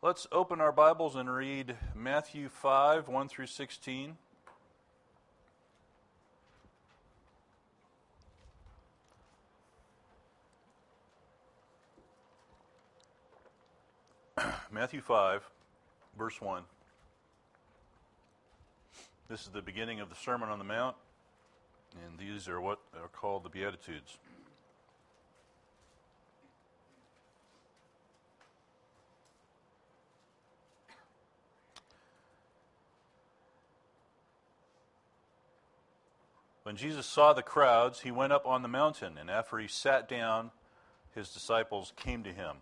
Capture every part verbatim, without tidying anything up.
Let's open our Bibles and read Matthew five, one through sixteen. Matthew five, verse one. This is the beginning of the Sermon on the Mount, and these are what are called the Beatitudes. When Jesus saw the crowds, he went up on the mountain, and after he sat down, his disciples came to him.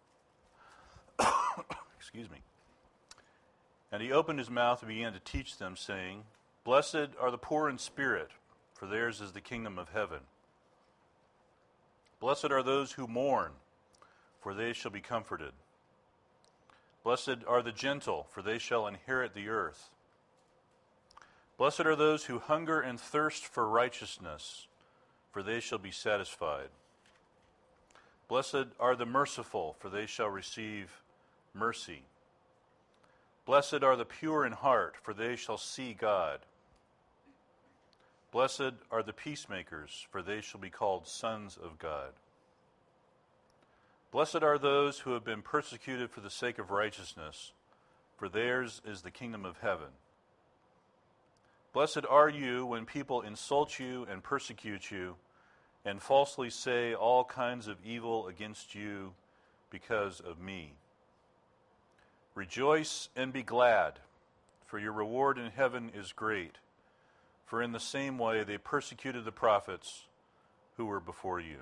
Excuse me. And he opened his mouth and began to teach them, saying, "Blessed are the poor in spirit, for theirs is the kingdom of heaven. Blessed are those who mourn, for they shall be comforted. Blessed are the gentle, for they shall inherit the earth. Blessed are those who hunger and thirst for righteousness, for they shall be satisfied. Blessed are the merciful, for they shall receive mercy. Blessed are the pure in heart, for they shall see God. Blessed are the peacemakers, for they shall be called sons of God. Blessed are those who have been persecuted for the sake of righteousness, for theirs is the kingdom of heaven. Blessed are you when people insult you and persecute you, and falsely say all kinds of evil against you because of me. Rejoice and be glad, for your reward in heaven is great, for in the same way they persecuted the prophets who were before you."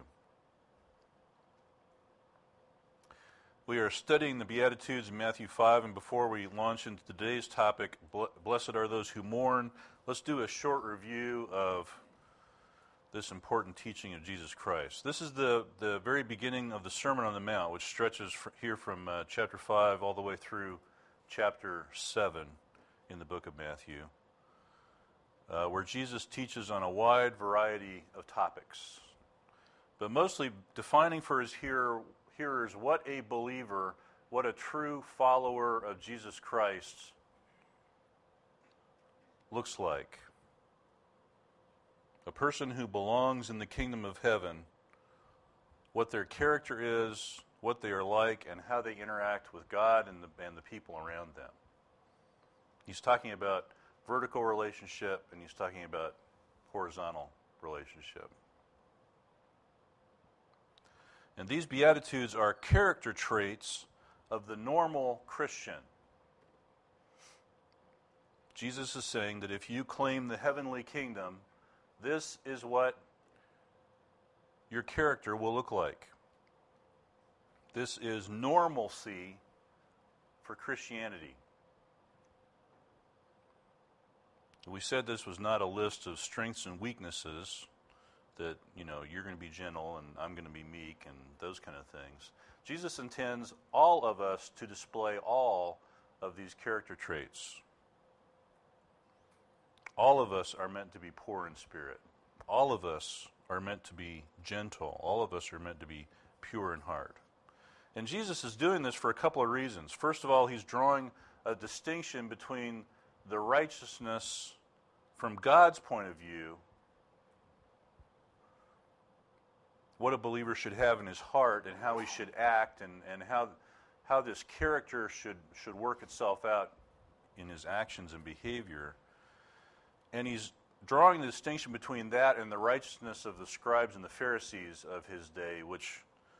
We are studying the Beatitudes in Matthew five, and before we launch into today's topic, blessed are those who mourn, let's do a short review of this important teaching of Jesus Christ. This is the, the very beginning of the Sermon on the Mount, which stretches fr- here from uh, chapter five all the way through chapter seven in the book of Matthew, uh, where Jesus teaches on a wide variety of topics, but mostly defining for his hearer, hearers what a believer, what a true follower of Jesus Christ looks like. A person who belongs in the kingdom of heaven, what their character is, what they are like, and how they interact with God and the, and the people around them. He's talking about vertical relationship, and he's talking about horizontal relationship. And these Beatitudes are character traits of the normal Christian. Jesus is saying that if you claim the heavenly kingdom, this is what your character will look like. This is normalcy for Christianity. We said this was not a list of strengths and weaknesses, that, you know, you're going to be gentle and I'm going to be meek and those kind of things. Jesus intends all of us to display all of these character traits. All of us are meant to be poor in spirit. All of us are meant to be gentle. All of us are meant to be pure in heart. And Jesus is doing this for a couple of reasons. First of all, he's drawing a distinction between the righteousness from God's point of view, what a believer should have in his heart and how he should act, and, and how how this character should, should work itself out in his actions and behavior. And he's drawing the distinction between that and the righteousness of the scribes and the Pharisees of his day, which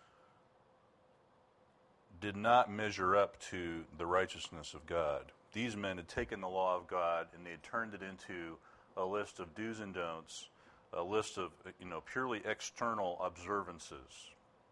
did not measure up to the righteousness of God. These men had taken the law of God and they had turned it into a list of do's and don'ts, a list of, you know, purely external observances.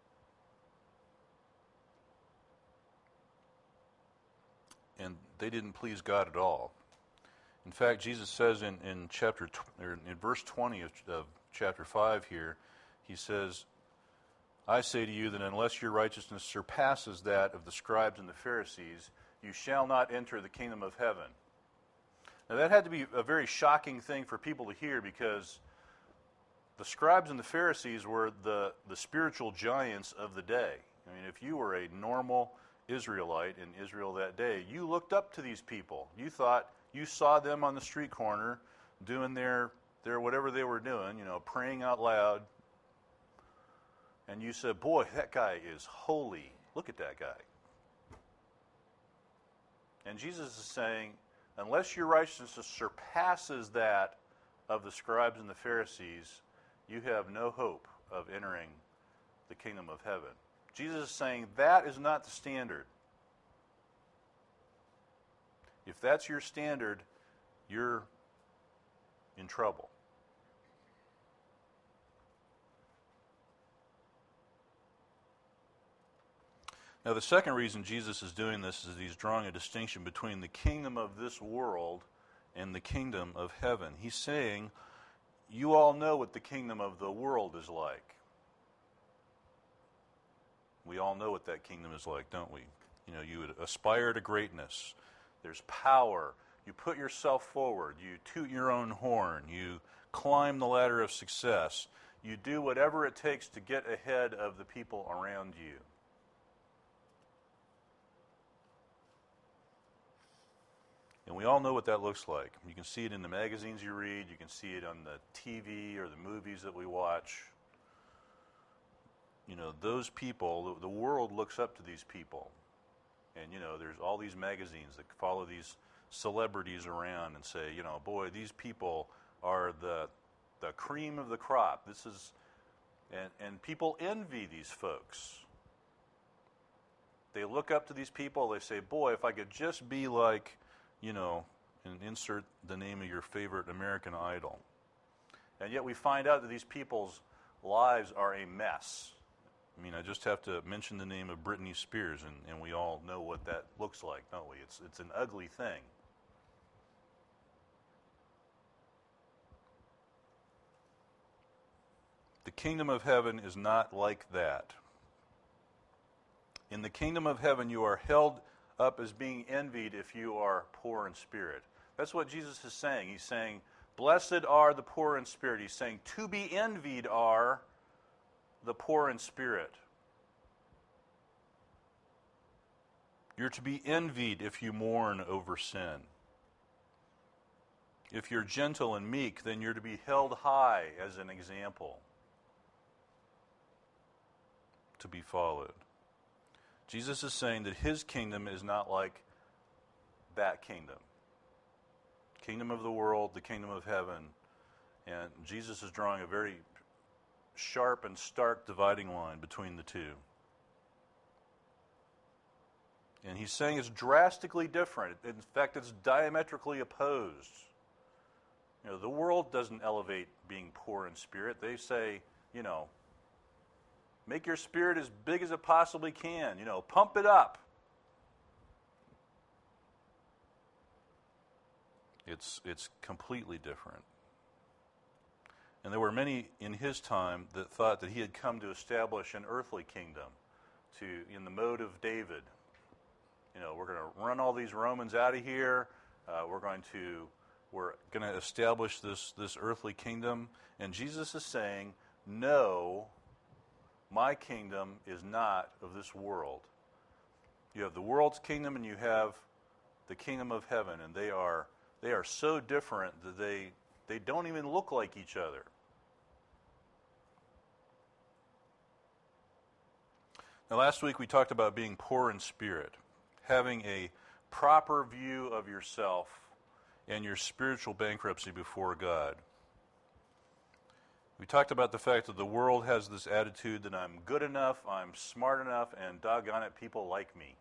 And they didn't please God at all. In fact, Jesus says in, in chapter tw- or in verse twenty of, of chapter five here, he says, "I say to you that unless your righteousness surpasses that of the scribes and the Pharisees, you shall not enter the kingdom of heaven." Now that had to be a very shocking thing for people to hear, because the scribes and the Pharisees were the, the spiritual giants of the day. I mean, if you were a normal, Israelite in Israel that day. You looked up to these people. You thought you saw them on the street corner doing their, their whatever they were doing, you know, praying out loud. And you said, boy, that guy is holy. Look at that guy. And Jesus is saying, unless your righteousness surpasses that of the scribes and the Pharisees, you have no hope of entering the kingdom of heaven. Jesus is saying that is not the standard. If that's your standard, you're in trouble. Now, the second reason Jesus is doing this is he's drawing a distinction between the kingdom of this world and the kingdom of heaven. He's saying, you all know what the kingdom of the world is like. We all know what that kingdom is like, don't we? You know, you aspire to greatness. There's power. You put yourself forward. You toot your own horn. You climb the ladder of success. You do whatever it takes to get ahead of the people around you. And we all know what that looks like. You can see it in the magazines you read. You can see it on the T V or the movies that we watch. You know, those people, the world looks up to these people. And, you know, there's all these magazines that follow these celebrities around and say, you know, boy, these people are the the cream of the crop. This is, and, and people envy these folks. They look up to these people. They say, boy, if I could just be like, you know, and insert the name of your favorite American Idol. And yet we find out that these people's lives are a mess. I mean, I just have to mention the name of Britney Spears, and, and we all know what that looks like, don't we? It's, it's an ugly thing. The kingdom of heaven is not like that. In the kingdom of heaven, you are held up as being envied if you are poor in spirit. That's what Jesus is saying. He's saying, blessed are the poor in spirit. He's saying, to be envied are the poor in spirit. You're to be envied if you mourn over sin. If you're gentle and meek, then you're to be held high as an example to be followed. Jesus is saying that his kingdom is not like that kingdom. Kingdom of the world, the kingdom of heaven. And Jesus is drawing a very sharp and stark dividing line between the two. And he's saying it's drastically different. In fact, it's diametrically opposed. You know, the world doesn't elevate being poor in spirit. They say, you know, make your spirit as big as it possibly can. You know, pump it up. It's it's completely different. And there were many in his time that thought that he had come to establish an earthly kingdom, to in the mode of David. You know, we're going to run all these Romans out of here. Uh, we're going to we're going to establish this this earthly kingdom. And Jesus is saying, no. My kingdom is not of this world. You have the world's kingdom and you have the kingdom of heaven, and they are they are so different that they they don't even look like each other. Now, last week we talked about being poor in spirit, having a proper view of yourself and your spiritual bankruptcy before God. We talked about the fact that the world has this attitude that I'm good enough, I'm smart enough, and doggone it, people like me.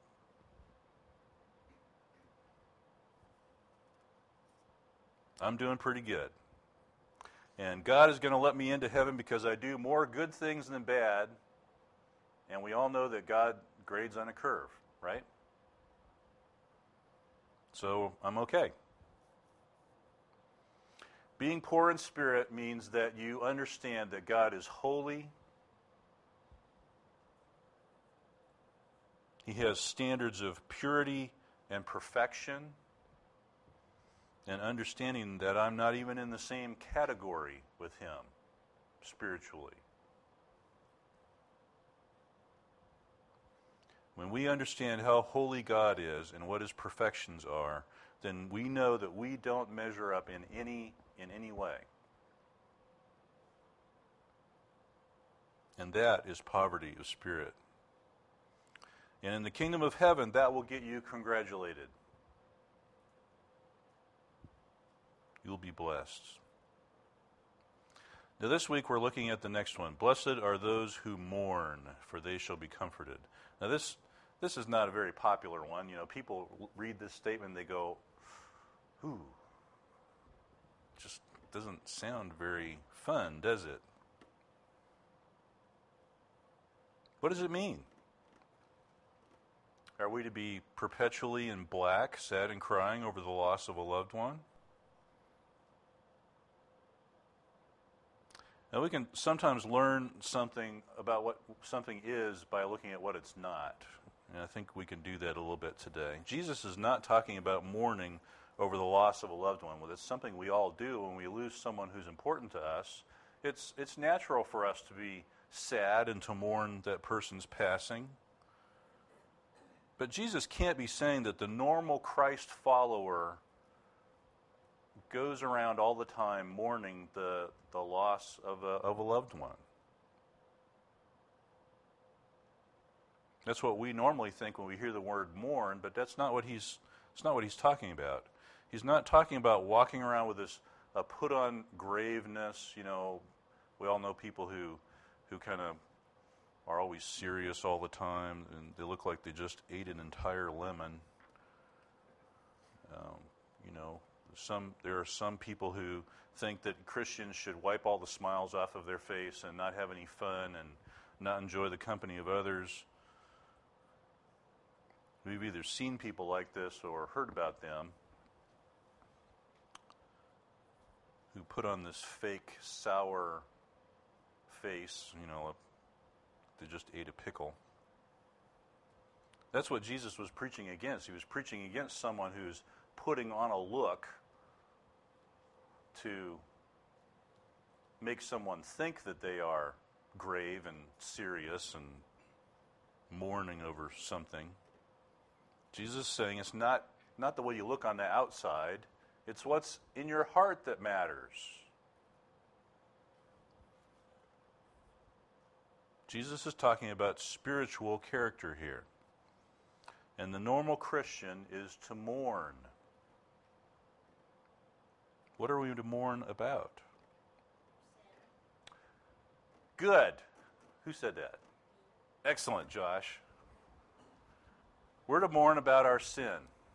I'm doing pretty good. And God is going to let me into heaven because I do more good things than bad. And we all know that God grades on a curve, right? So I'm okay. Being poor in spirit means that you understand that God is holy. He has standards of purity and perfection, and understanding that I'm not even in the same category with him spiritually. When we understand how holy God is and what his perfections are, then we know that we don't measure up in any in any way. And that is poverty of spirit. And in the kingdom of heaven, that will get you congratulated. You'll be blessed. Now this week we're looking at the next one. Blessed are those who mourn, for they shall be comforted. Now this this is not a very popular one. You know, people read this statement and they go, ooh, just doesn't sound very fun, does it? What does it mean? Are we to be perpetually in black, sad and crying over the loss of a loved one? Now we can sometimes learn something about what something is by looking at what it's not. And I think we can do that a little bit today. Jesus is not talking about mourning over the loss of a loved one. Well, it's something we all do when we lose someone who's important to us. It's it's natural for us to be sad and to mourn that person's passing. But Jesus can't be saying that the normal Christ follower goes around all the time mourning the, the loss of a, of a loved one. That's what we normally think when we hear the word mourn, but that's not what he's it's not what he's talking about. He's not talking about walking around with this uh, put-on graveness. You know, we all know people who who kind of are always serious all the time, and they look like they just ate an entire lemon. Um, you know, some there are some people who think that Christians should wipe all the smiles off of their face and not have any fun and not enjoy the company of others. We've either seen people like this or heard about them who put on this fake sour face, you know, they just ate a pickle. That's what Jesus was preaching against. He was preaching against someone who's putting on a look to make someone think that they are grave and serious and mourning over something. Jesus is saying it's not, not the way you look on the outside, it's what's in your heart that matters. Jesus is talking about spiritual character here. And the normal Christian is to mourn. What are we to mourn about? Good. Who said that? Excellent, Josh. We're to mourn about our sin.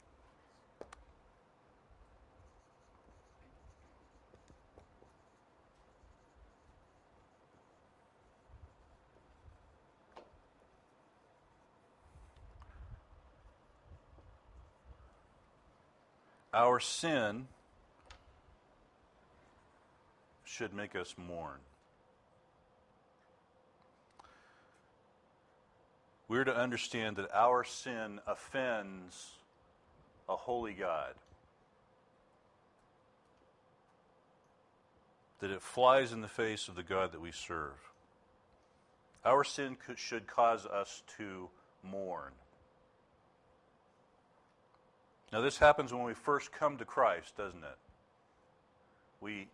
Our sin should make us mourn. We're to understand that our sin offends a holy God. That it flies in the face of the God that we serve. Our sin could, should cause us to mourn. Now this happens when we first come to Christ, doesn't it? We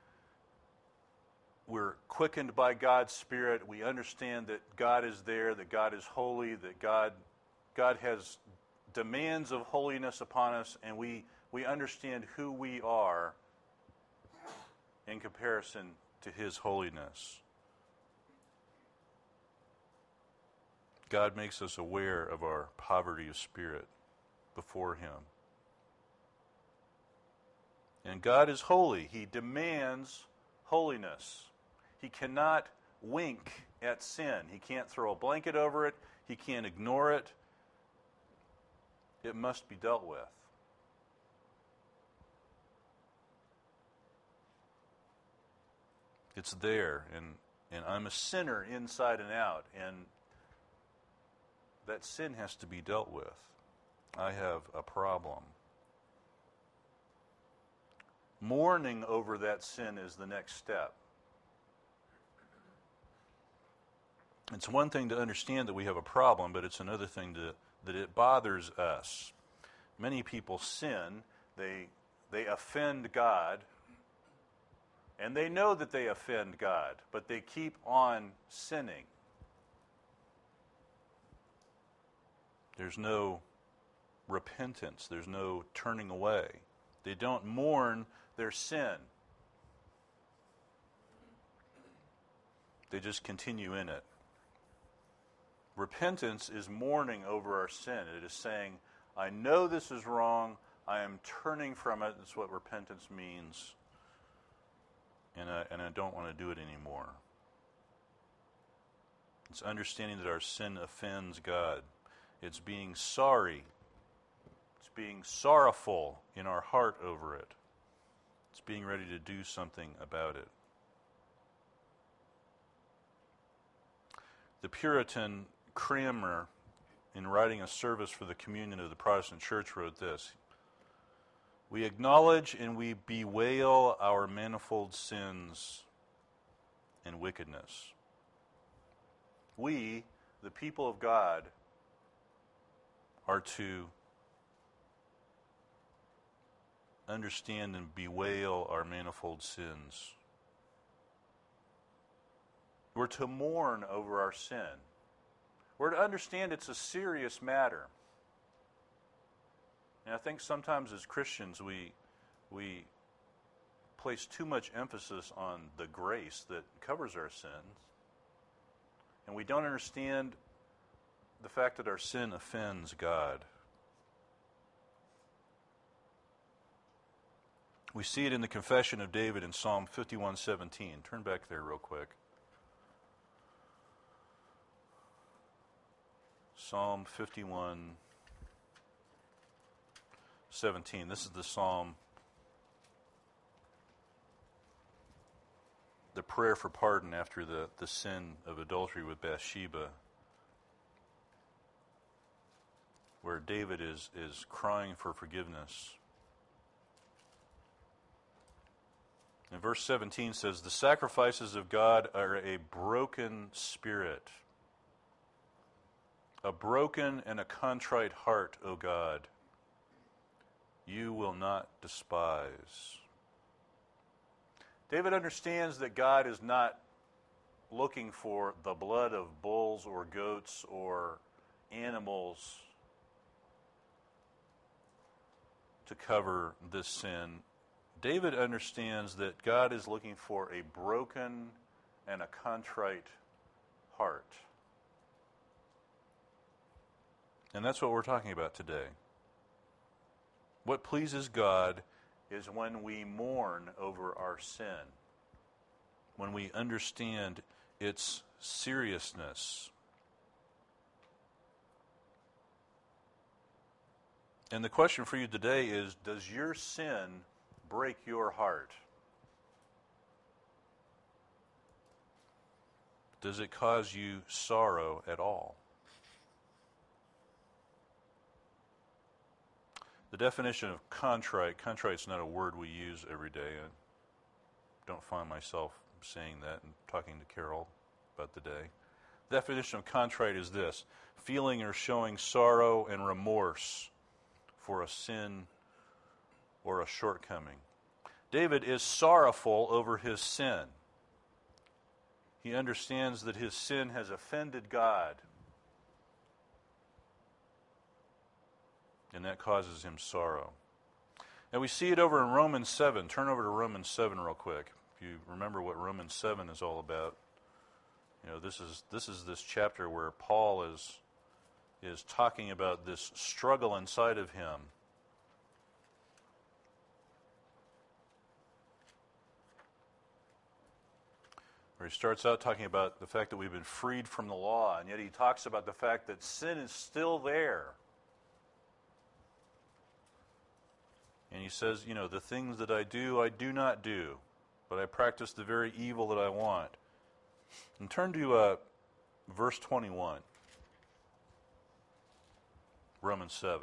We're quickened by God's Spirit. We understand that God is there, that God is holy, that God God has demands of holiness upon us, and we, we understand who we are in comparison to His holiness. God makes us aware of our poverty of spirit before Him. And God is holy. He demands holiness. He cannot wink at sin. He can't throw a blanket over it. He can't ignore it. It must be dealt with. It's there, and, and I'm a sinner inside and out, and that sin has to be dealt with. I have a problem. Mourning over that sin is the next step. It's one thing to understand that we have a problem, but it's another thing to, that it bothers us. Many people sin, they, they offend God, and they know that they offend God, but they keep on sinning. There's no repentance. There's no turning away. They don't mourn their sin. They just continue in it. Repentance is mourning over our sin. It is saying, I know this is wrong. I am turning from it. That's what repentance means. And I, and I don't want to do it anymore. It's understanding that our sin offends God. It's being sorry. It's being sorrowful in our heart over it. It's being ready to do something about it. The Puritan Cranmer, in writing a service for the communion of the Protestant Church, wrote this: "We acknowledge and we bewail our manifold sins and wickedness." We, the people of God, are to understand and bewail our manifold sins. We're to mourn over our sin. We're to understand it's a serious matter. And I think sometimes as Christians we we place too much emphasis on the grace that covers our sins. And we don't understand the fact that our sin offends God. We see it in the confession of David in Psalm fifty-one seventeen. Turn back there real quick. Psalm fifty-one seventeen. This is the psalm, the prayer for pardon after the, the sin of adultery with Bathsheba, where David is, is crying for forgiveness. And verse seventeen says, "The sacrifices of God are a broken spirit, a broken and a contrite heart, O God, you will not despise." David understands that God is not looking for the blood of bulls or goats or animals to cover this sin. David understands that God is looking for a broken and a contrite heart. And that's what we're talking about today. What pleases God is when we mourn over our sin, when we understand its seriousness. And the question for you today is, does your sin break your heart? Does it cause you sorrow at all? The definition of contrite, contrite is not a word we use every day. I don't find myself saying that and talking to Carol about the day. The definition of contrite is this: feeling or showing sorrow and remorse for a sin or a shortcoming. David is sorrowful over his sin. He understands that his sin has offended God, and that causes him sorrow. And we see it over in Romans seven. Turn over to Romans seven real quick. If you remember what Romans seven is all about. You know, this is this is this chapter where Paul is is talking about this struggle inside of him. Where he starts out talking about the fact that we've been freed from the law, and yet he talks about the fact that sin is still there. And he says, you know, the things that I do, I do not do, but I practice the very evil that I want. And turn to uh, verse twenty-one, Romans seven.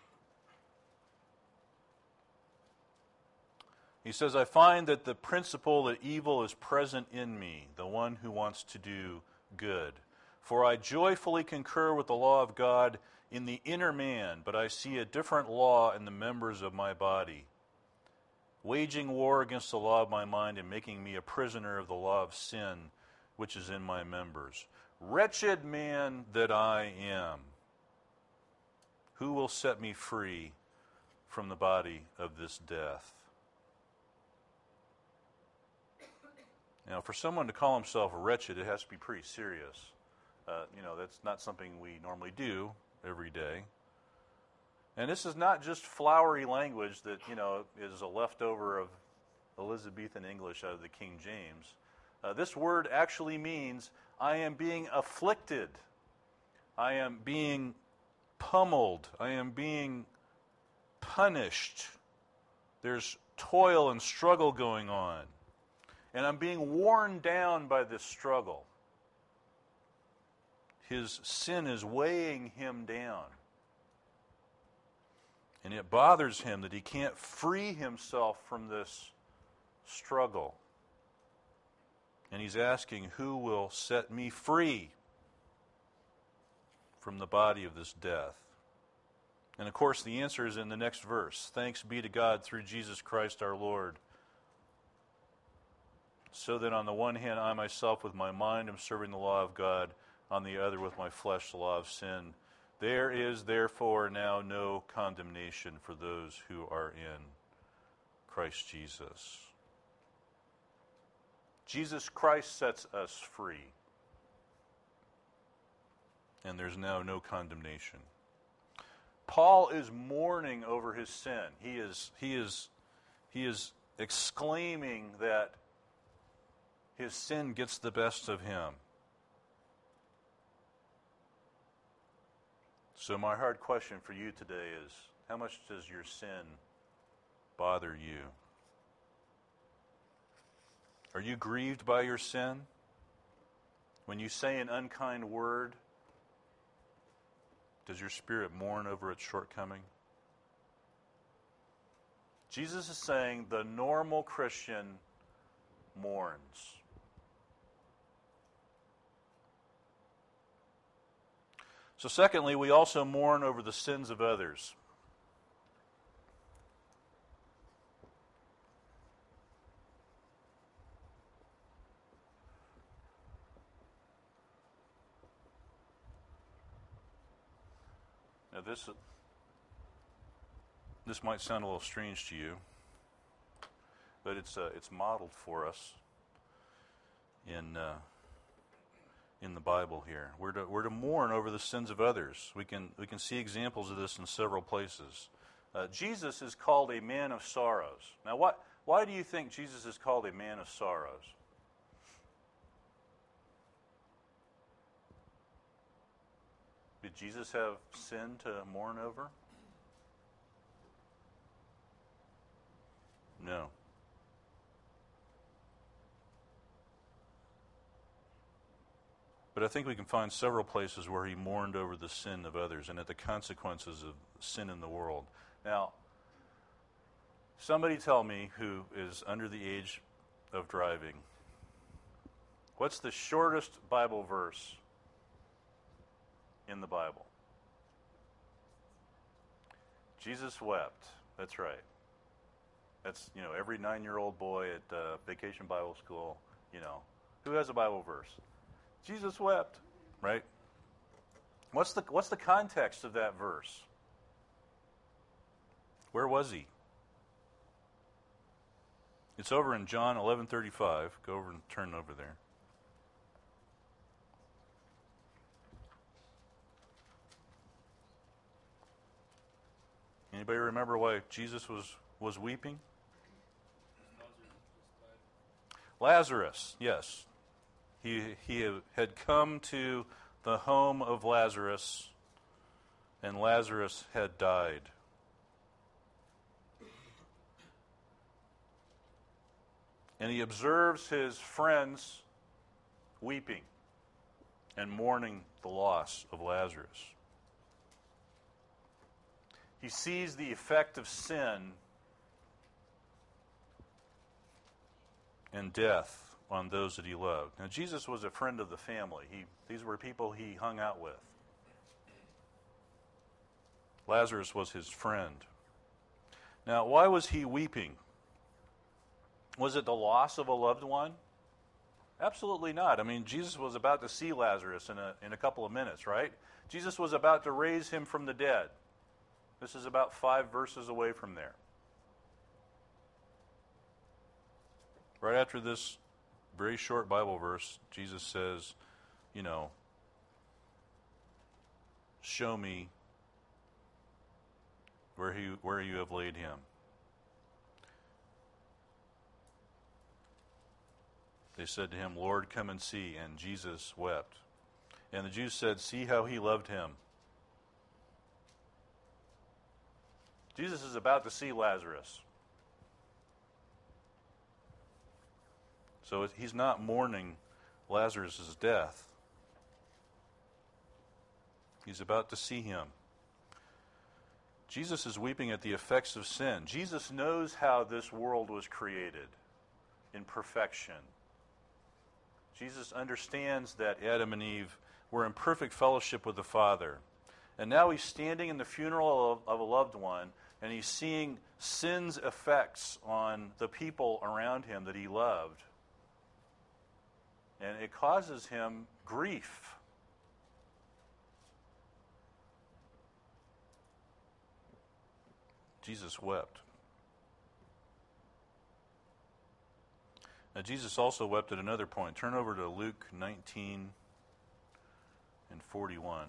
He says, "I find that the principle that evil is present in me, the one who wants to do good. For I joyfully concur with the law of God in the inner man, but I see a different law in the members of my body, waging war against the law of my mind and making me a prisoner of the law of sin, which is in my members. Wretched man that I am, who will set me free from the body of this death? Now, for someone to call himself wretched, it has to be pretty serious. Uh, you know, that's not something we normally do every day. And this is not just flowery language that, you know, is a leftover of Elizabethan English out of the King James. Uh, this word actually means I am being afflicted. I am being pummeled. I am being punished. There's toil and struggle going on. And I'm being worn down by this struggle. His sin is weighing him down. And it bothers him that he can't free himself from this struggle. And he's asking, who will set me free from the body of this death? And of course, the answer is in the next verse. Thanks be to God through Jesus Christ our Lord. So that on the one hand, I myself with my mind am serving the law of God, on the other with my flesh the law of sin. There is therefore now no condemnation for those who are in Christ Jesus. Jesus Christ sets us free. And there's now no condemnation. Paul is mourning over his sin. He is, he is, he is exclaiming that his sin gets the best of him. So my hard question for you today is, how much does your sin bother you? Are you grieved by your sin? When you say an unkind word, does your spirit mourn over its shortcoming? Jesus is saying the normal Christian mourns. So secondly, we also mourn over the sins of others. Now this, this might sound a little strange to you, but it's uh, it's modeled for us in uh, in the Bible here. We're to we're to mourn over the sins of others. We can we can see examples of this in several places. Uh, Jesus is called a man of sorrows. Now, what why do you think Jesus is called a man of sorrows? Did Jesus have sin to mourn over? No. But I think we can find several places where he mourned over the sin of others and at the consequences of sin in the world. Now, somebody tell me who is under the age of driving, what's the shortest Bible verse in the Bible? Jesus wept. That's right. That's, you know, every nine-year-old boy at uh, Vacation Bible School, you know, who has a Bible verse? Jesus wept, right? What's the what's the context of that verse? Where was he? It's over in John eleven thirty-five. Go over and turn over there. Anybody remember why Jesus was, was weeping? Lazarus, yes. He, he had come to the home of Lazarus, and Lazarus had died. And he observes his friends weeping and mourning the loss of Lazarus. He sees the effect of sin and death on those that he loved. Now, Jesus was a friend of the family. He, these were people he hung out with. Lazarus was his friend. Now, why was he weeping? Was it the loss of a loved one? Absolutely not. I mean, Jesus was about to see Lazarus in a, in a couple of minutes, right? Jesus was about to raise him from the dead. This is about five verses away from there. Right after this very short Bible verse, Jesus says, you know, show me where he where you have laid him. They said to him, Lord, come and see. And Jesus wept. And the Jews said, see how he loved him. Jesus is about to see Lazarus. So he's not mourning Lazarus' death. He's about to see him. Jesus is weeping at the effects of sin. Jesus knows how this world was created in perfection. Jesus understands that Adam and Eve were in perfect fellowship with the Father. And now he's standing in the funeral of, of a loved one, and he's seeing sin's effects on the people around him that he loved. And it causes him grief. Jesus wept. Now, Jesus also wept at another point. Turn over to Luke nineteen and forty-one.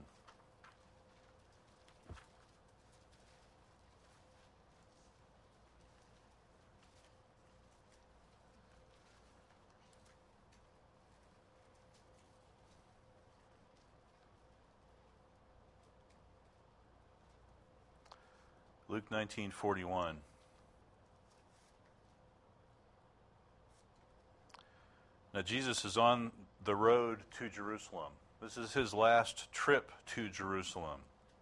Luke nineteen forty-one. Now, Jesus is on the road to Jerusalem. This is his last trip to Jerusalem.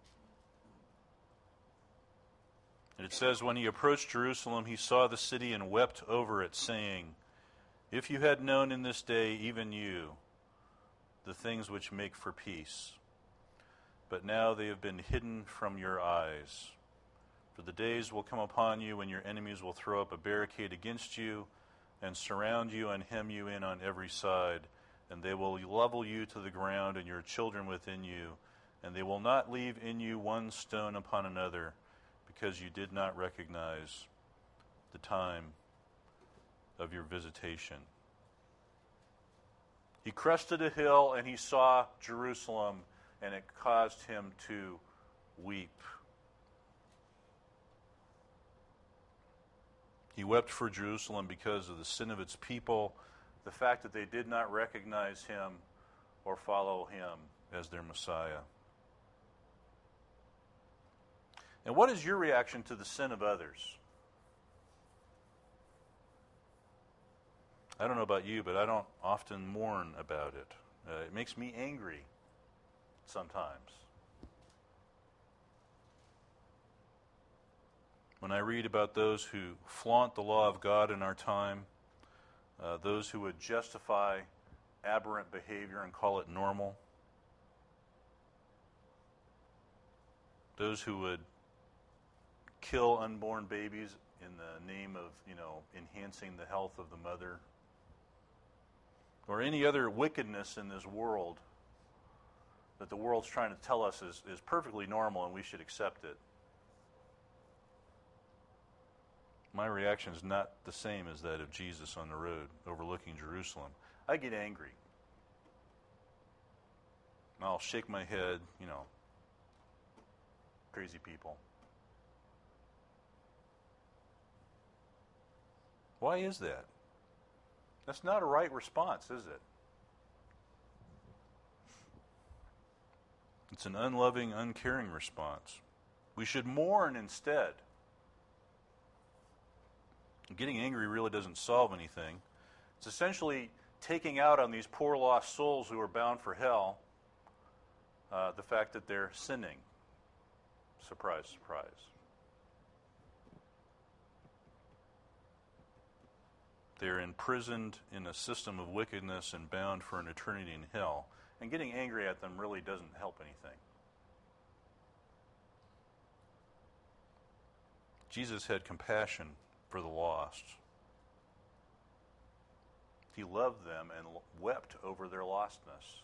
And it says, when he approached Jerusalem, he saw the city and wept over it, saying, if you had known in this day, even you, the things which make for peace. But now they have been hidden from your eyes. For the days will come upon you when your enemies will throw up a barricade against you and surround you and hem you in on every side, and they will level you to the ground and your children within you, and they will not leave in you one stone upon another, because you did not recognize the time of your visitation. He crested a hill and he saw Jerusalem, and it caused him to weep. He wept for Jerusalem because of the sin of its people, the fact that they did not recognize him or follow him as their Messiah. And what is your reaction to the sin of others? I don't know about you, but I don't often mourn about it. Uh, it makes me angry sometimes. When I read about those who flaunt the law of God in our time, uh, those who would justify aberrant behavior and call it normal, those who would kill unborn babies in the name of, you know, enhancing the health of the mother, or any other wickedness in this world that the world's trying to tell us is, is perfectly normal and we should accept it. My reaction is not the same as that of Jesus on the road overlooking Jerusalem. I get angry. I'll shake my head, you know, crazy people. Why is that? That's not a right response, is it? It's an unloving, uncaring response. We should mourn instead. Getting angry really doesn't solve anything. It's essentially taking out on these poor lost souls who are bound for hell uh, the fact that they're sinning. Surprise, surprise. They're imprisoned in a system of wickedness and bound for an eternity in hell. And getting angry at them really doesn't help anything. Jesus had compassion for the lost. He loved them and wept over their lostness.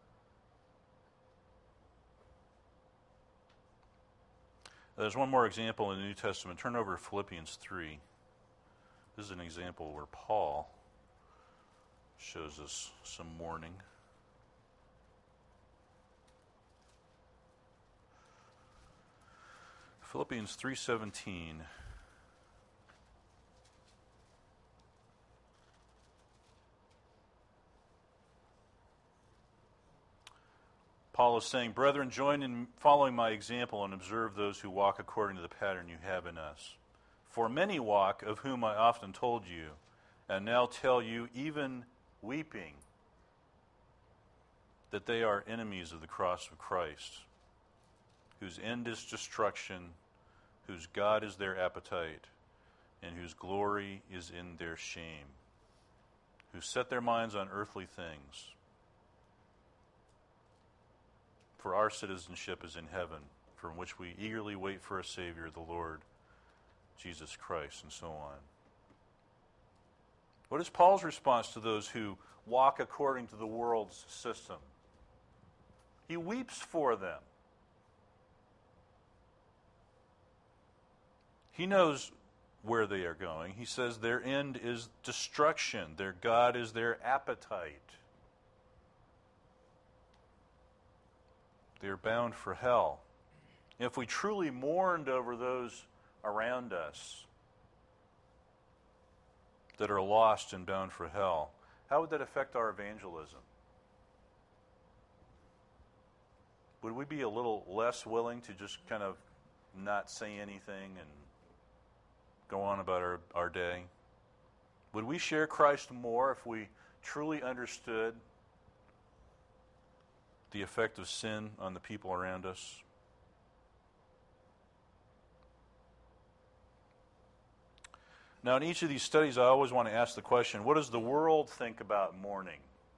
There's one more example in the New Testament. Turn over to Philippians three. This is an example where Paul shows us some mourning. Philippians three seventeen. Paul is saying, "Brethren, join in following my example and observe those who walk according to the pattern you have in us. For many walk, of whom I often told you, and now tell you, even weeping, that they are enemies of the cross of Christ, whose end is destruction, whose God is their appetite, and whose glory is in their shame, who set their minds on earthly things. For our citizenship is in heaven, from which we eagerly wait for a Savior, the Lord Jesus Christ," and so on. What is Paul's response to those who walk according to the world's system? He weeps for them. He knows where they are going. He says their end is destruction. Their God is their appetite. They are bound for hell. If we truly mourned over those around us that are lost and bound for hell, how would that affect our evangelism? Would we be a little less willing to just kind of not say anything and go on about our, our day? Would we share Christ more if we truly understood the effect of sin on the people around us? Now, in each of these studies, I always want to ask the question, what does the world think about mourning?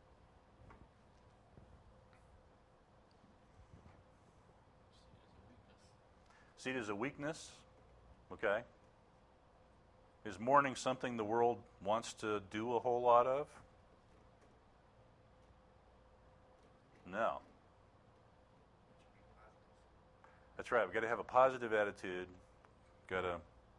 See it as a weakness? Okay. Is mourning something the world wants to do a whole lot of? No. That's right. We've got to have a positive attitude. Got to.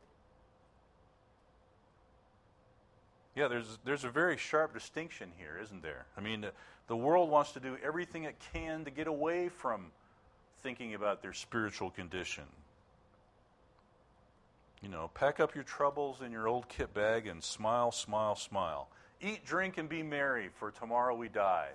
Yeah, there's there's a very sharp distinction here, isn't there? I mean, the, the world wants to do everything it can to get away from thinking about their spiritual condition. You know, pack up your troubles in your old kit bag and smile, smile, smile. Eat, drink, and be merry, for tomorrow we die.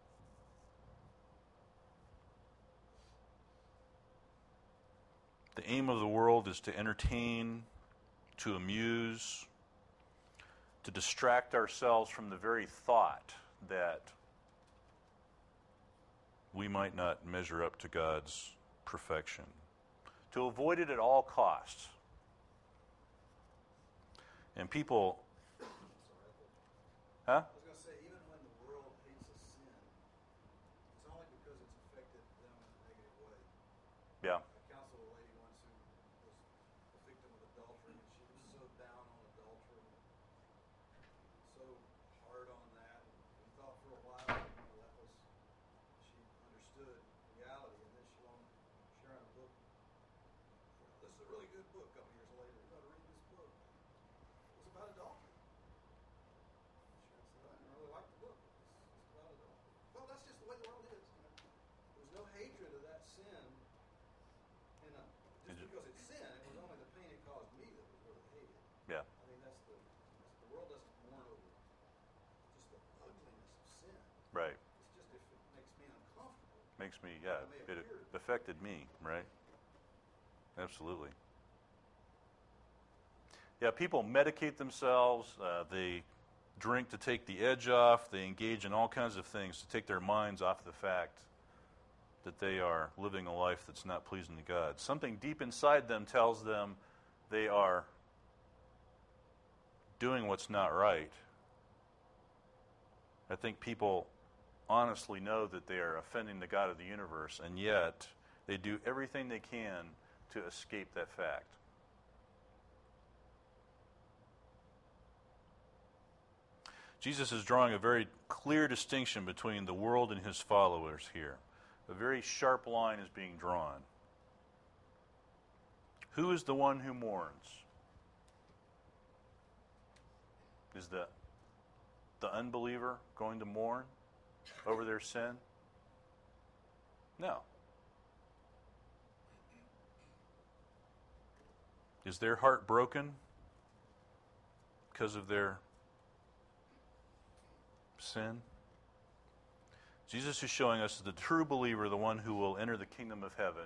The aim of the world is to entertain, to amuse, to distract ourselves from the very thought that we might not measure up to God's perfection. To avoid it at all costs. And people... Huh? I was going to say, even when the world hates a sin, it's only because it's affected them in a negative way. Yeah. I counseled a lady once who was a victim of adultery, and she was so down on adultery, so hard on that, and we thought for a while, you know, that was, she understood reality, and then she wanted to share a book. This is a really good book. A couple years later, you got to read this book. It was about adultery. She said, I didn't really like the book. It's about adultery. Well, that's just the way the world is. You know? There was no hatred of that sin. And uh, just because it's sin, it was only the pain it caused me that was really hated. Yeah. I mean, that's the, that's, the world doesn't mourn over just the ugliness of sin. Right. It's just if it makes me uncomfortable. Makes me, yeah, it affected me, right? Absolutely. Yeah, people medicate themselves. Uh, they drink to take the edge off. They engage in all kinds of things to take their minds off the fact that they are living a life that's not pleasing to God. Something deep inside them tells them they are doing what's not right, I think people honestly know that they are offending the God of the universe, and yet they do everything they can to escape that fact. Jesus is drawing a very clear distinction between the world and his followers here. A very sharp line is being drawn. Who is the one who mourns? Is the, the unbeliever going to mourn over their sin? No. Is their heart broken because of their sin? Jesus is showing us that the true believer, the one who will enter the kingdom of heaven,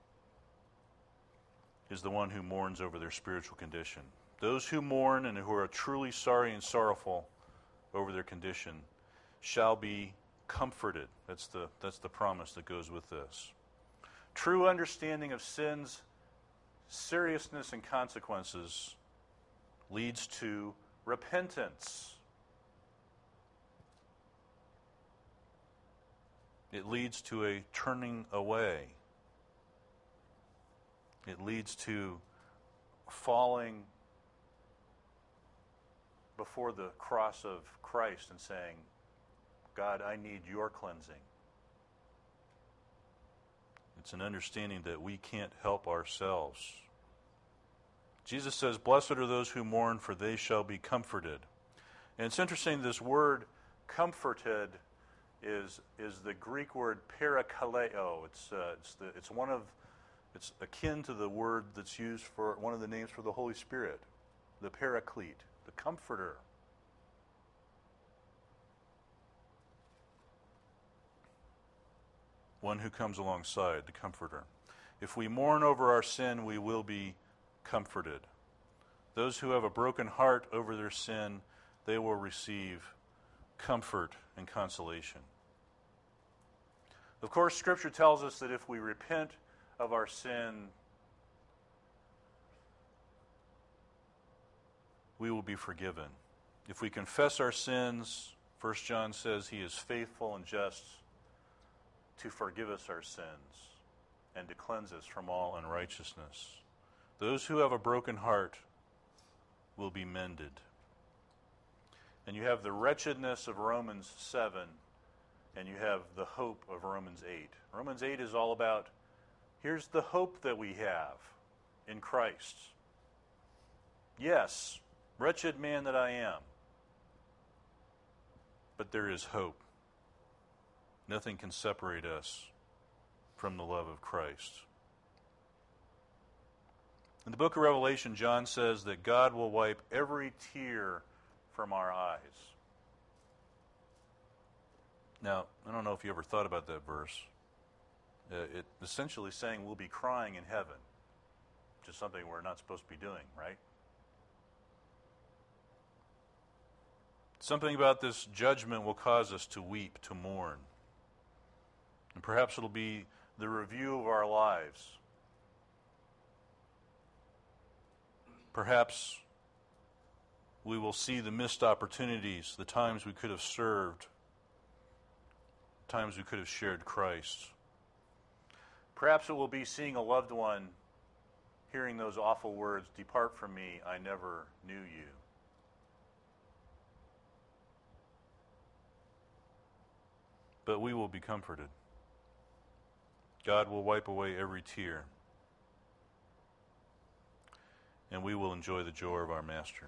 is the one who mourns over their spiritual condition. Those who mourn and who are truly sorry and sorrowful over their condition shall be comforted. That's the, that's the promise that goes with this. True understanding of sin's seriousness and consequences leads to repentance. It leads to a turning away. It leads to falling before the cross of Christ and saying, God, I need your cleansing. It's an understanding that we can't help ourselves. Jesus says, blessed are those who mourn, for they shall be comforted. And it's interesting, this word comforted is is the Greek word parakaleo. It's uh, it's the it's one of it's akin to the word that's used for one of the names for the Holy Spirit, the Paraclete, the Comforter. One who comes alongside, the Comforter. If we mourn over our sin, we will be comforted. Those who have a broken heart over their sin, they will receive comfort and consolation. Of course, Scripture tells us that if we repent of our sin, we will be forgiven. If we confess our sins, First John says he is faithful and just to forgive us our sins and to cleanse us from all unrighteousness. Those who have a broken heart will be mended. And you have the wretchedness of Romans seven, and you have the hope of Romans eight. Romans eight is all about, here's the hope that we have in Christ. Yes, wretched man that I am, but there is hope. Nothing can separate us from the love of Christ. In the book of Revelation, John says that God will wipe every tear from our eyes. Now, I don't know if you ever thought about that verse. Uh, it essentially saying we'll be crying in heaven, which is something we're not supposed to be doing, right? Something about this judgment will cause us to weep, to mourn. And perhaps it'll be the review of our lives. Perhaps we will see the missed opportunities, the times we could have served, times we could have shared Christ. Perhaps it will be seeing a loved one hearing those awful words, "Depart from me, I never knew you." But we will be comforted. God will wipe away every tear, and we will enjoy the joy of our Master.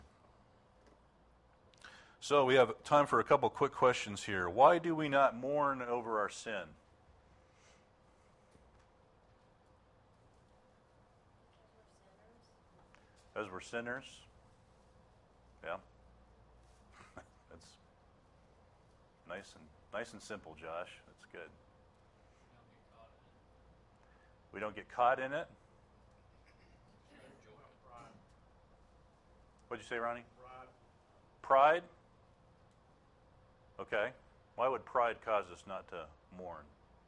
So we have time for a couple quick questions here. Why do we not mourn over our sin? Because we're sinners. Yeah. That's nice and nice and simple, Josh. That's good. We don't get caught in it. What'd you say, Ronnie? Pride. Pride? Okay. Why would pride cause us not to mourn?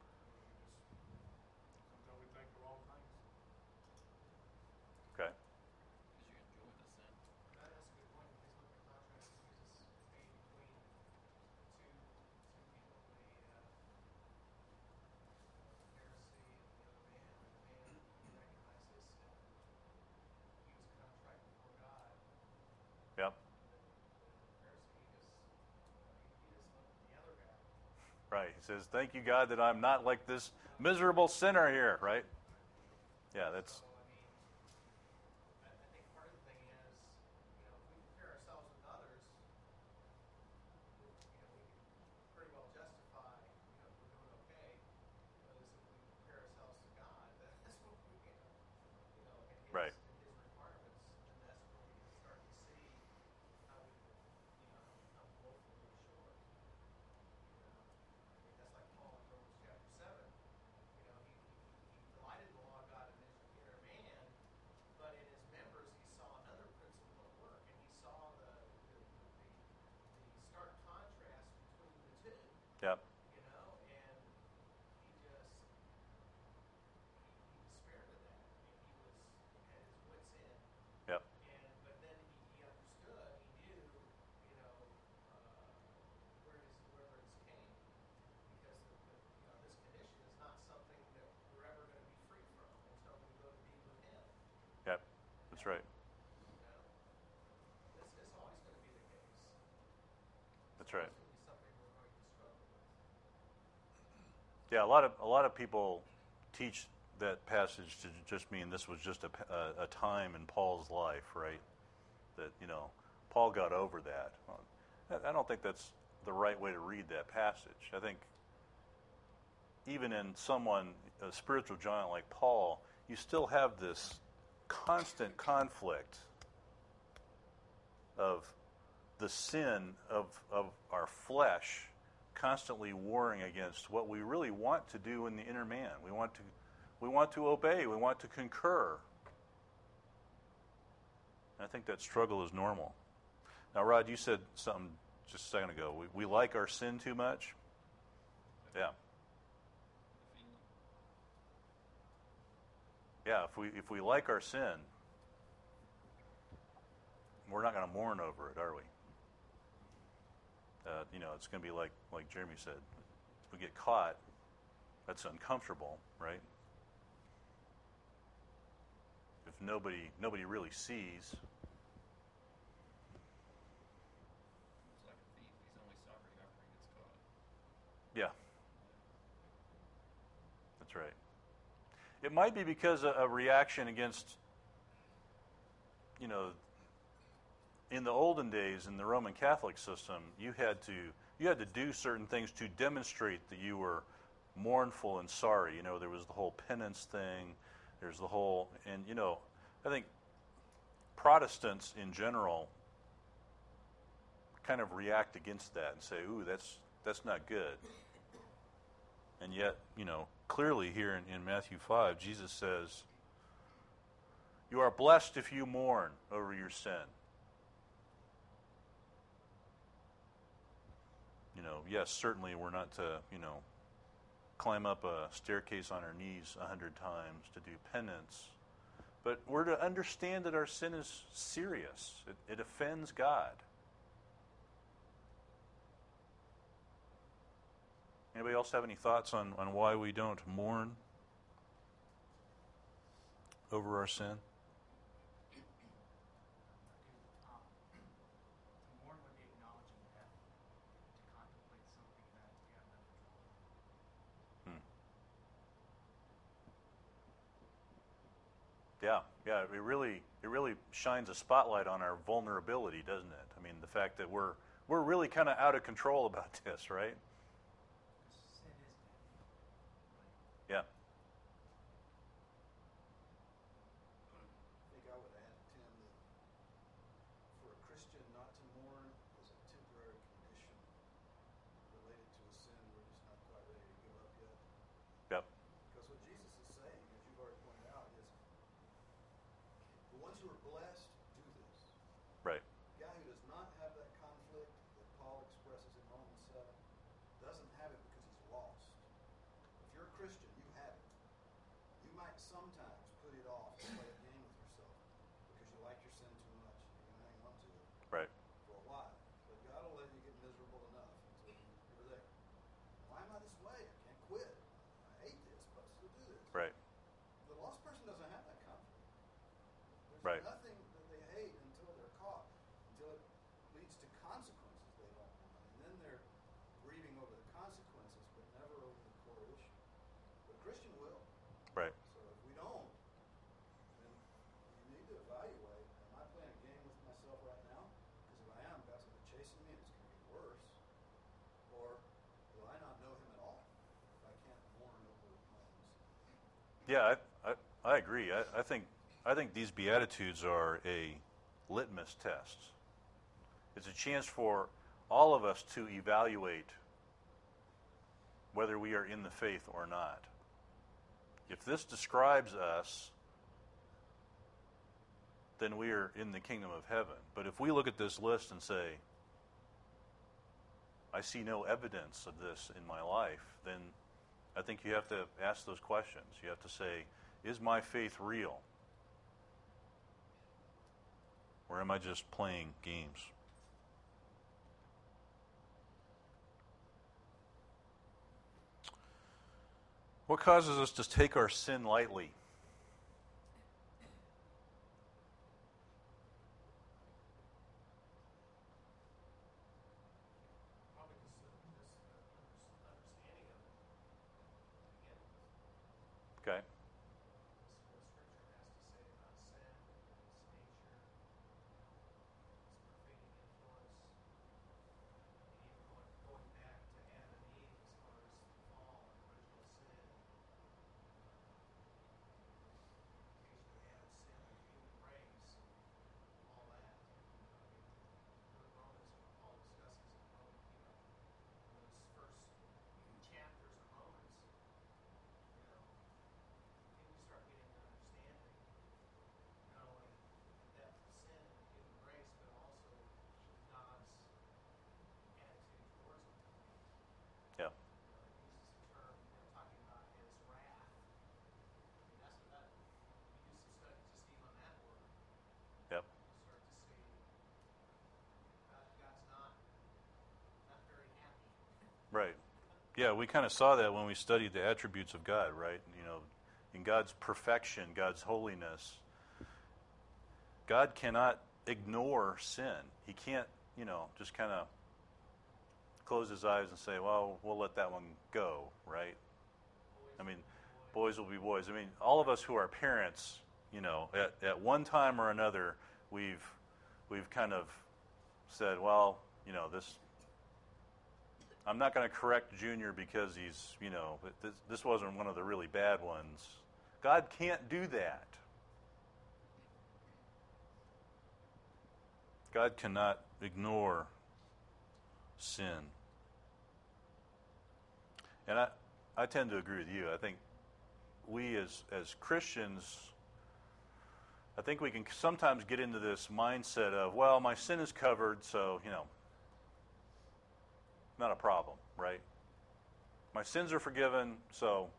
Sometimes we think the wrong things. Okay. Because you enjoy the sin. That is a good point. Please look at the contrast Jesus made between two Right. He says, "Thank you, God, that I'm not like this miserable sinner here." Right. Yeah, that's So, I mean, I, I think part of the thing is, you know, if we compare ourselves with others, we- you know, we can pretty well justify, you know, we're doing okay. Because if we compare ourselves to God, that's what we, you know, you know, and his, right. and his requirements, and that's where we can start to see how we can, you know, how we come woefully short. You know, I mean, that's like Paul in Romans chapter seven. You know, he, he, he delighted in the law of God in his inner man, but in his members he saw another principle at work, and he saw the the, the, the, the stark contrast between the two. Yep. You know, and he just he, he despaired of that. I mean, he was at his wits' end. Yep. And but then he, he understood, he knew, you know, uh, where his deliverance came, because the, the, you know, this condition is not something that we're ever going to be free from until we go to be with him. Yep. That's right. You know, this it's always going to be the case. That's It's right. always going to be something we're going to struggle with. Yeah, a lot of a lot of people teach that passage to just mean this was just a, a, a time in Paul's life, right? That, you know, Paul got over that. Well, I I don't think that's the right way to read that passage. I think even in someone, a spiritual giant like Paul, you still have this constant conflict of the sin of, of our flesh constantly warring against what we really want to do in the inner man. We want to, we want to obey. We want to concur. And I think that struggle is normal. Now, Rod, you said something just a second ago. We, we like our sin too much. Yeah. Yeah, if we if we like our sin, we're not going to mourn over it, are we? Uh, you know, it's going to be like like Jeremy said. If we get caught, that's uncomfortable, right? If nobody nobody really sees, It's like a thief. He's only sorry after he gets caught. yeah, that's right. It might be because a, a reaction against, you know, in the olden days in the Roman Catholic system, you had to you had to do certain things to demonstrate that you were mournful and sorry. You know, there was the whole penance thing. There's the whole, and you know, I think Protestants in general kind of react against that and say, "Ooh, that's that's not good." And yet, you know, clearly here in, in Matthew five, Jesus says, "You are blessed if you mourn over your sin." You know, yes, certainly we're not to, you know, climb up a staircase on our knees a hundred times to do penance. But we're to understand that our sin is serious. It, it offends God. Anybody else have any thoughts on, on why we don't mourn over our sin? Um, to mourn would be acknowledging death, to contemplate something that we have no control over. Hmm. Yeah, yeah. It really, it really shines a spotlight on our vulnerability, doesn't it? I mean, the fact that we're we're really kind of out of control about this, right? Because sin is death. Yeah. I think I would add, Tim, that for a Christian not to mourn is a temporary condition related to a sin we're just not quite ready to give up yet. Yep. Because what Jesus is saying, as you've already pointed out, is the ones who are blessed do this. Right. The guy who does not have that conflict that Paul expresses in Romans seven doesn't have it because he's lost. If you're a Christian, you have it. You might sometimes put it off and play a game with yourself because you like your sin too much and you're going to hang on to it Right. for a while. But God will let you get miserable enough until you're there. Why am I this way? I can't quit. I hate this, but I still do this. Right. The lost person doesn't have that conflict. There's Right. nothing that they hate until they're caught, until it leads to consequences they don't want. And then they're grieving over the consequences Yeah, I, I, I agree. I, I think I think these Beatitudes are a litmus test. It's a chance for all of us to evaluate whether we are in the faith or not. If this describes us, then we are in the kingdom of heaven. But if we look at this list and say, I see no evidence of this in my life, then I think you have to ask those questions. You have to say, is my faith real? Or am I just playing games? What causes us to take our sin lightly? Probably because of this uh, understanding of it to begin with. Okay. This is what Scripture has to say about sin, its nature, its pervading influence, and even going, going back to Adam and Eve as far as the fall and original sin, implication of Adam's sin on the human race, and all that. I mean, go to Romans, what Paul discusses in Romans, you know, in those first chapters of Romans, you know, and you start getting an understanding not only the depth of sin in the human race, but also God's attitude towards it. Yeah. You know, he uses the term, you know, talking about his wrath. I mean, that's what that, you do some study just even on that word, Yep. you start to see God, God's not, not very happy. Right. Yeah, we kind of saw that when we studied the attributes of God, right? You know, in God's perfection, God's holiness, God cannot ignore sin. He can't, you know, just kind of close his eyes and say, well, we'll let that one go, right? I mean, boys will be boys. I mean, all of us who are parents, you know, at, at one time or another, we've we've kind of said, well, you know, this, I'm not going to correct Junior because he's, you know, this, this wasn't one of the really bad ones. God can't do that. God cannot ignore sin. And I, I tend to agree with you. I think we as, as Christians, I think we can sometimes get into this mindset of, well, my sin is covered, so, you know, not a problem, right? My sins are forgiven, so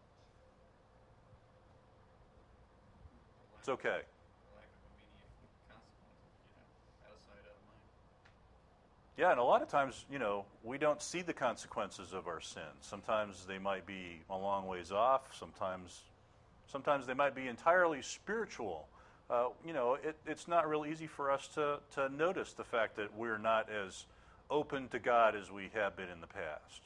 it's okay. Lack of immediate consequences, you know, out of sight, out of mind. Yeah, and a lot of times, you know, we don't see the consequences of our sins. Sometimes they might be a long ways off. Sometimes, sometimes they might be entirely spiritual. Uh, you know, it, it's not real easy for us to, to notice the fact that we're not as open to God as we have been in the past.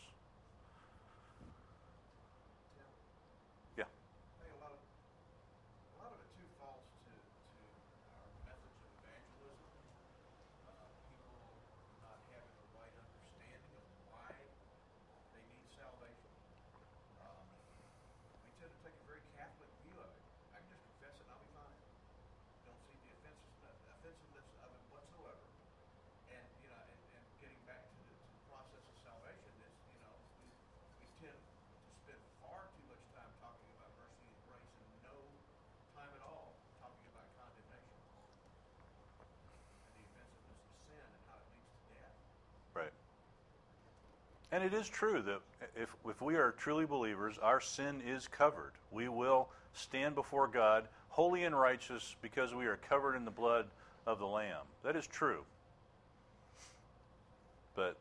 Yeah. I think a lot of, a lot of it too falls to, to our methods of evangelism. Uh, people not having the right understanding of why they need salvation. Um, we tend to take a very Catholic view of it. I can just confess it and I'll be fine. Don't see the offensiveness, offensiveness of it whatsoever. And, you know, and, and getting back to the, to the process of salvation is, you know, we, we tend to spend far too much time talking about mercy and grace and no time at all talking about condemnation and the offensiveness of sin and how it leads to death. Right. And it is true that if, if we are truly believers, our sin is covered. We will stand before God holy and righteous because we are covered in the blood of the Lamb. That is true. But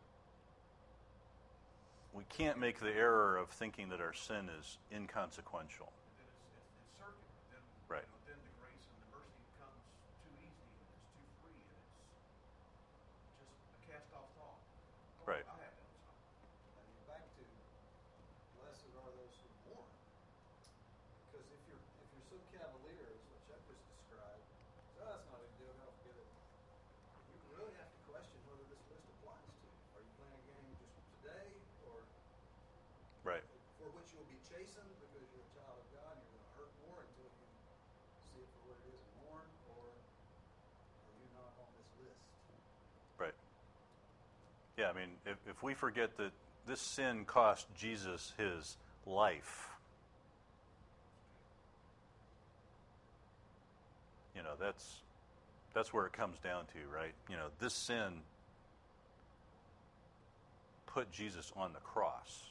we can't make the error of thinking that our sin is inconsequential. And then it's, it's, it's circular. Then, Right. you know, then the grace and the mercy comes too easy and it's too free and it's just a cast-off thought. Oh, Right. I have done something. I mean, back to blessed are those who mourn. Because if you're if you're so cavalier as what Chuck just described, so that's not a big deal, I'll forget it. You really have to question whether this list applies to you. Are you playing a game just today, or Right. for which you'll be chastened because you're a child of God and you're going to hurt more Yeah, I mean, if, if we forget that this sin cost Jesus his life, you know, that's that's where it comes down to, right? You know, this sin put Jesus on the cross.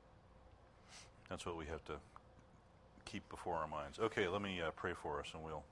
That's what we have to keep before our minds. Okay, let me uh, pray for us, and we'll